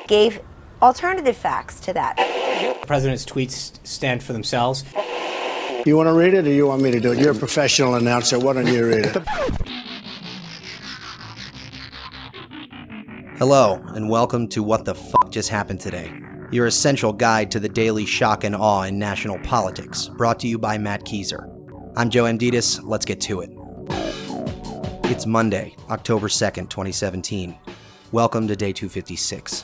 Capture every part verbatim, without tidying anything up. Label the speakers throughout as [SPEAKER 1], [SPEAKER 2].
[SPEAKER 1] gave alternative facts to that.
[SPEAKER 2] The president's tweets stand for themselves.
[SPEAKER 3] You want to read it or you want me to do it? You're a professional announcer. Why don't you read it?
[SPEAKER 4] Hello, and welcome to What the Fuck Just Happened Today, your essential guide to the daily shock and awe in national politics, brought to you by Matt Keiser. I'm Joe Amditis. Let's get to it. It's Monday, October second, twenty seventeen. Welcome to day two fifty-six.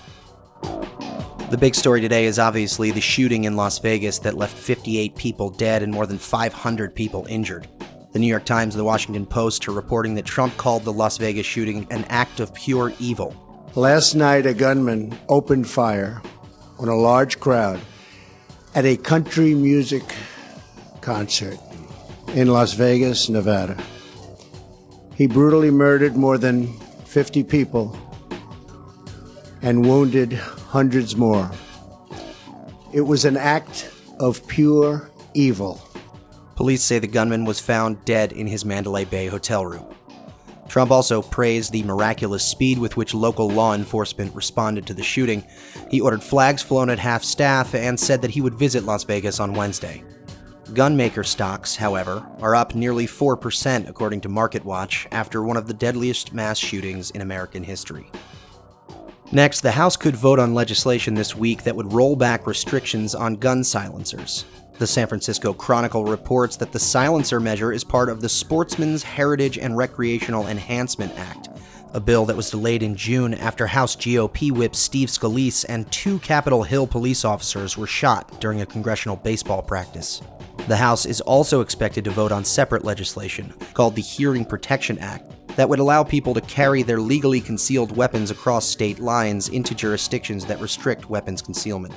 [SPEAKER 4] The big story today is obviously the shooting in Las Vegas that left fifty-eight people dead and more than five hundred people injured. The New York Times and the Washington Post are reporting that Trump called the Las Vegas shooting an act of pure evil.
[SPEAKER 3] Last night, a gunman opened fire on a large crowd at a country music concert in Las Vegas, Nevada. He brutally murdered more than fifty people and wounded hundreds more. It was an act of pure evil.
[SPEAKER 4] Police say the gunman was found dead in his Mandalay Bay hotel room. Trump also praised the miraculous speed with which local law enforcement responded to the shooting. He ordered flags flown at half-staff and said that he would visit Las Vegas on Wednesday. Gunmaker stocks, however, are up nearly four percent according to MarketWatch after one of the deadliest mass shootings in American history. Next, the House could vote on legislation this week that would roll back restrictions on gun silencers. The San Francisco Chronicle reports that the silencer measure is part of the Sportsmen's Heritage and Recreational Enhancement Act, a bill that was delayed in June after House G O P whip Steve Scalise and two Capitol Hill police officers were shot during a congressional baseball practice. The House is also expected to vote on separate legislation, called the Hearing Protection Act, that would allow people to carry their legally concealed weapons across state lines into jurisdictions that restrict weapons concealment.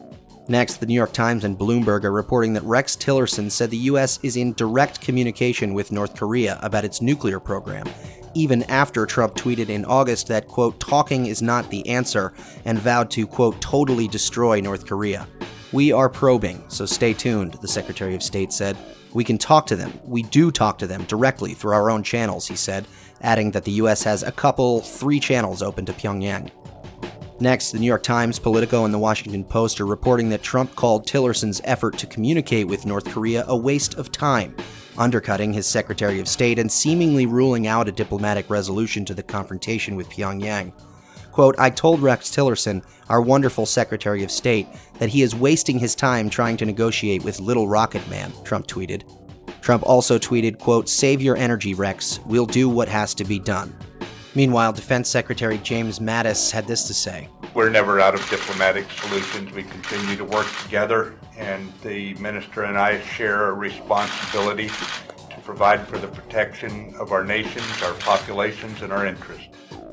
[SPEAKER 4] Next, the New York Times and Bloomberg are reporting that Rex Tillerson said the U S is in direct communication with North Korea about its nuclear program, even after Trump tweeted in August that, quote, talking is not the answer, and vowed to, quote, totally destroy North Korea. We are probing, so stay tuned, the Secretary of State said. We can talk to them. We do talk to them directly through our own channels, he said, adding that the U S has a couple, three channels open to Pyongyang. Next, the New York Times, Politico, and the Washington Post are reporting that Trump called Tillerson's effort to communicate with North Korea a waste of time, undercutting his Secretary of State and seemingly ruling out a diplomatic resolution to the confrontation with Pyongyang. Quote, I told Rex Tillerson, our wonderful Secretary of State, that he is wasting his time trying to negotiate with Little Rocket Man, Trump tweeted. Trump also tweeted, quote, save your energy, Rex. We'll do what has to be done. Meanwhile, Defense Secretary James Mattis had this to say.
[SPEAKER 5] We're never out of diplomatic solutions. We continue to work together, and the minister and I share a responsibility to provide for the protection of our nations, our populations, and our interests.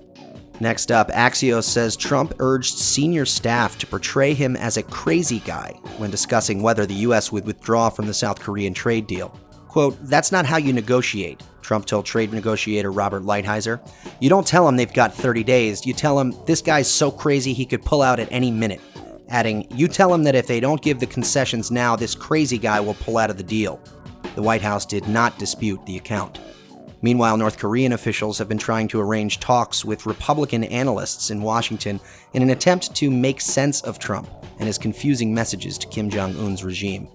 [SPEAKER 4] Next up, Axios says Trump urged senior staff to portray him as a crazy guy when discussing whether the U S would withdraw from the South Korean trade deal. Quote, that's not how you negotiate, Trump told trade negotiator Robert Lighthizer. You don't tell him they've got thirty days. You tell him this guy's so crazy he could pull out at any minute. Adding, you tell him that if they don't give the concessions now, this crazy guy will pull out of the deal. The White House did not dispute the account. Meanwhile, North Korean officials have been trying to arrange talks with Republican analysts in Washington in an attempt to make sense of Trump and his confusing messages to Kim Jong-un's regime.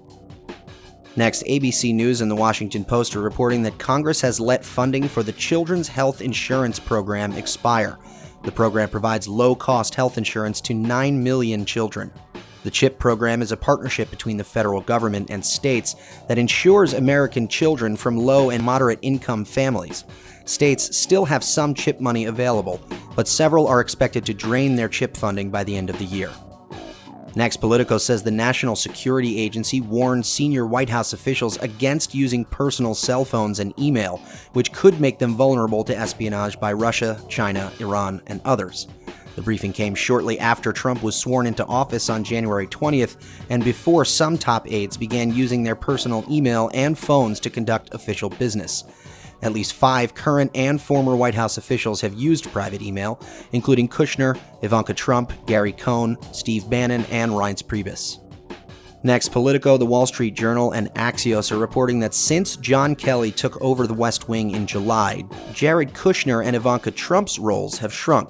[SPEAKER 4] Next, A B C News and the Washington Post are reporting that Congress has let funding for the Children's Health Insurance Program expire. The program provides low-cost health insurance to nine million children. The CHIP program is a partnership between the federal government and states that insures American children from low and moderate income families. States still have some CHIP money available, but several are expected to drain their CHIP funding by the end of the year. Next, Politico says the National Security Agency warned senior White House officials against using personal cell phones and email, which could make them vulnerable to espionage by Russia, China, Iran, and others. The briefing came shortly after Trump was sworn into office on January twentieth, and before some top aides began using their personal email and phones to conduct official business. At least five current and former White House officials have used private email, including Kushner, Ivanka Trump, Gary Cohn, Steve Bannon, and Reince Priebus. Next, Politico, The Wall Street Journal, and Axios are reporting that since John Kelly took over the West Wing in July, Jared Kushner and Ivanka Trump's roles have shrunk.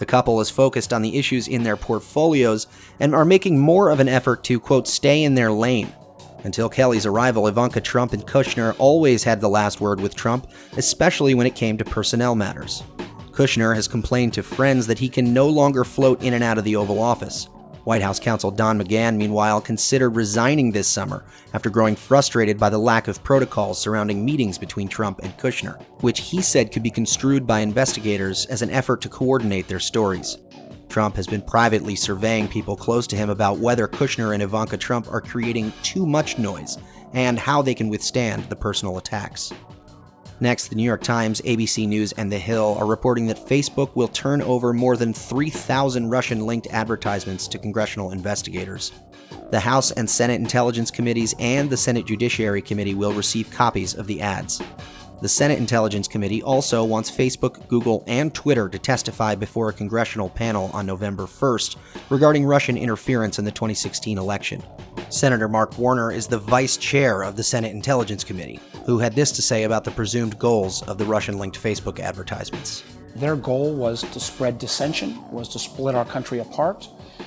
[SPEAKER 4] The couple is focused on the issues in their portfolios and are making more of an effort to, quote, stay in their lane. Until Kelly's arrival, Ivanka Trump and Kushner always had the last word with Trump, especially when it came to personnel matters. Kushner has complained to friends that he can no longer float in and out of the Oval Office. White House counsel Don McGahn, meanwhile, considered resigning this summer after growing frustrated by the lack of protocols surrounding meetings between Trump and Kushner, which he said could be construed by investigators as an effort to coordinate their stories. Trump has been privately surveying people close to him about whether Kushner and Ivanka Trump are creating too much noise and how they can withstand the personal attacks. Next, the New York Times, A B C News, and The Hill are reporting that Facebook will turn over more than three thousand Russian-linked advertisements to congressional investigators. The House and Senate Intelligence Committees and the Senate Judiciary Committee will receive copies of the ads. The Senate Intelligence Committee also wants Facebook, Google, and Twitter to testify before a congressional panel on November first regarding Russian interference in the twenty sixteen election. Senator Mark Warner is the vice chair of the Senate Intelligence Committee, who had this to say about the presumed goals of the Russian-linked Facebook advertisements.
[SPEAKER 6] Their goal was to spread dissension, was to split our country apart,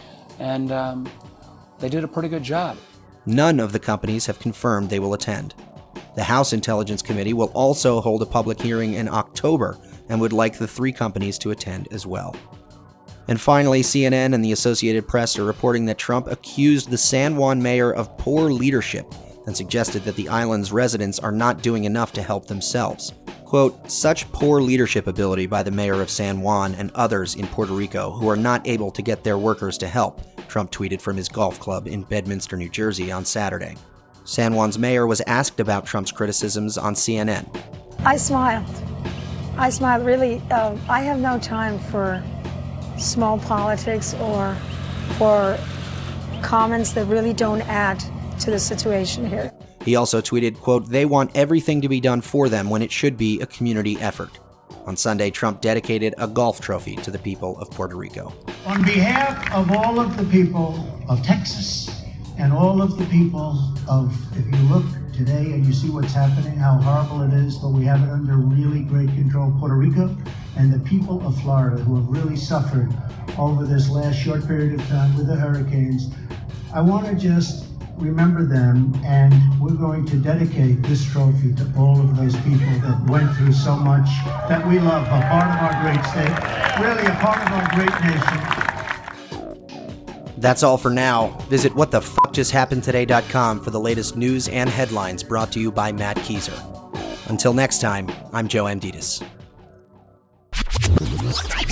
[SPEAKER 6] and um, they did a pretty good job.
[SPEAKER 4] None of the companies have confirmed they will attend. The House Intelligence Committee will also hold a public hearing in October and would like the three companies to attend as well. And finally, C N N and the Associated Press are reporting that Trump accused the San Juan mayor of poor leadership and suggested that the island's residents are not doing enough to help themselves. Quote, such poor leadership ability by the mayor of San Juan and others in Puerto Rico who are not able to get their workers to help, Trump tweeted from his golf club in Bedminster, New Jersey on Saturday. San Juan's mayor was asked about Trump's criticisms on C N N.
[SPEAKER 7] I smiled. I smiled, really. Uh, I have no time for small politics or for comments that really don't add to the situation here.
[SPEAKER 4] He also tweeted, quote, they want everything to be done for them when it should be a community effort. On Sunday, Trump dedicated a golf trophy to the people of Puerto Rico.
[SPEAKER 8] On behalf of all of the people of Texas and all of the people of, if you look today and you see what's happening, how horrible it is, but we have it under really great control, Puerto Rico and the people of Florida who have really suffered over this last short period of time with the hurricanes. I want to just remember them, and we're going to dedicate this trophy to all of those people that went through so much, that we love, a part of our great state, really a part of our great nation.
[SPEAKER 4] That's all for now. Visit what the fuck just happened today dot com for the latest news and headlines brought to you by Matt Kieser. Until next time, I'm Joe Amditis.